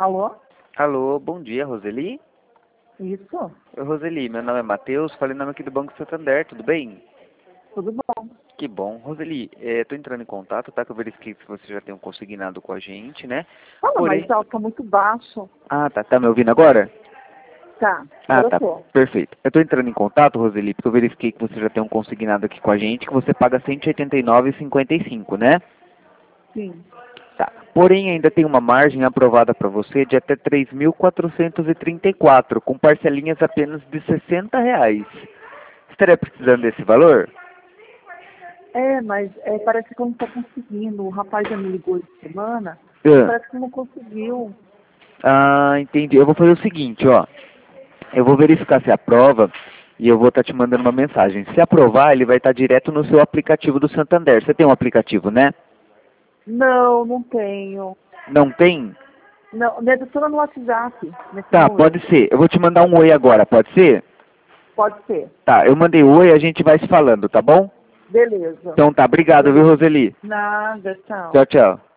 Alô? Alô, bom dia, Roseli? Isso? Oi, Roseli, meu nome é Matheus, falei em nome aqui do Banco Santander, tudo bem? Tudo bom? Que bom. Roseli, tô entrando em contato, tá? Que eu verifiquei se você já tem um consignado com a gente, né? Fala mais Porém... alto, tá muito baixo. Ah, tá me ouvindo agora? Tá, Ah, agora eu tá, tô. perfeito. Eu tô entrando em contato, Roseli, porque eu verifiquei que você já tem um consignado aqui com a gente, que você paga R$ 189,55, né? Sim. Tá. Porém, ainda tem uma margem aprovada para você de até 3.434, com parcelinhas apenas de R$ 60. Estaria precisando desse valor? Mas parece que eu não tô conseguindo. O rapaz já me ligou essa semana e Ah, parece que não conseguiu. entendi. Eu vou fazer o seguinte, ó. Eu vou verificar se aprova e eu vou estar te mandando uma mensagem. Se aprovar, ele vai estar direto no seu aplicativo do Santander. Você tem um aplicativo, né? Não, não tenho. Não tem? Não, me adiciona no WhatsApp, nesse Tá, número. pode ser. Eu vou te mandar um oi agora, pode ser? Pode ser. Tá, eu mandei oi, a gente vai se falando, tá bom? Beleza. Então tá, obrigado, viu, Beleza. Roseli? Nada, tchau. Tchau, tchau.